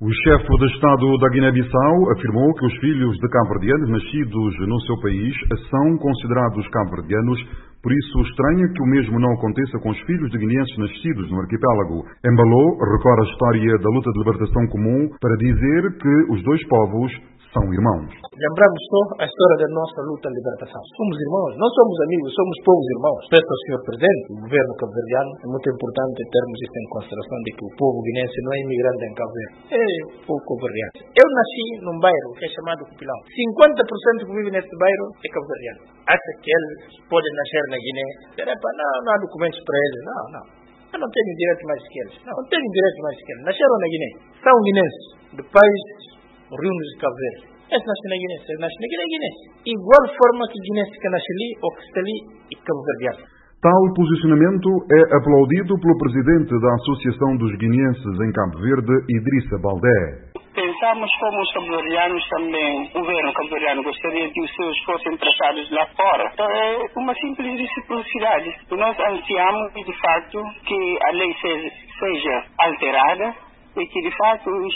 O chefe de Estado da Guiné-Bissau afirmou que os filhos de cabo-verdianos nascidos no seu país são considerados cabo-verdianos, por isso estranha que o mesmo não aconteça com os filhos de guineenses nascidos no arquipélago. Embaló recorre a história da luta de libertação comum para dizer que os dois povos são irmãos. Lembramos só a história da nossa luta de libertação. Somos irmãos, não somos amigos, somos povos irmãos. Peço ao Sr. Presidente, o governo cabo-verdiano, é muito importante termos isso em consideração de que o povo guinense não é imigrante em Cabo Verde, é o povo cabo-verdiano. Eu nasci num bairro que é chamado Cupilão. 50% que vive nesse bairro é cabo-verdiano. Acha que eles podem nascer na Guiné? Não há documentos para eles, não. Eu não tenho direito mais que eles. Não tenho direito mais que eles. Nasceram na Guiné. São guinenses, de pais oriundos de Cabo Verde. Esse nasce na Guiné, esse nasce na Guiné. Igual forma que guinense que nasce ali ou que está ali e cabo-verdiano. Tal posicionamento é aplaudido pelo presidente da Associação dos Guineenses em Cabo Verde, Idrissa Baldé. Pensamos como os cabo-verdianos também, o governo cabo-verdiano gostaria que os seus fossem tratados lá fora. Então é uma simples reciprocidade. Nós ansiamos, de facto, que a lei seja alterada e que, de fato, os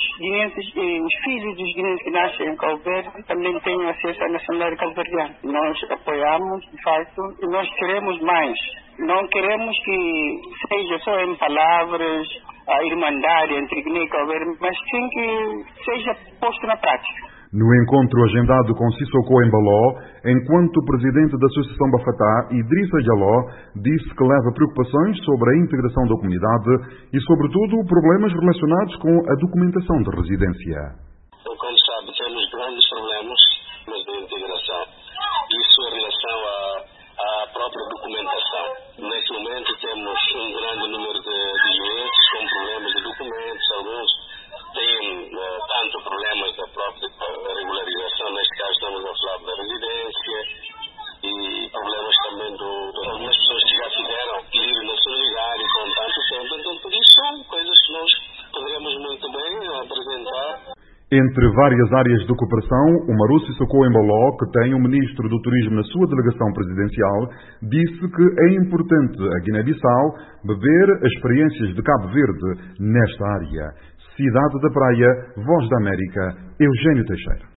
filhos dos guineenses que nascem em Cabo Verde também tenham acesso à nacionalidade cabo-verdiana. Nós apoiamos, de facto, e nós queremos mais. Não queremos que seja só em palavras a irmandade entre Guiné e Cabo Verde, mas sim que seja posto na prática. No encontro agendado com Sissoko Embaló, enquanto presidente da Associação Bafatá, Idrissa Jaló disse que leva preocupações sobre a integração da comunidade e, sobretudo, problemas relacionados com a documentação de residência. Como sabe, temos grandes problemas de integração. Isso em relação à própria documentação. Neste momento temos um grande número de guineenses com problemas de documentos, alguns têm tanto problemas da própria regularização, neste caso estamos a falar da residência, e problemas também de algumas pessoas que já fizeram ir nacionalidade com tanto tempo. Então, por isso são coisas que nós poderemos muito bem apresentar. Entre várias áreas de cooperação, o Maru Sissoko Embaló, que tem o Ministro do Turismo na sua delegação presidencial, disse que é importante a Guiné-Bissau beber as experiências de Cabo Verde nesta área. Cidade da Praia, Voz da América, Eugênio Teixeira.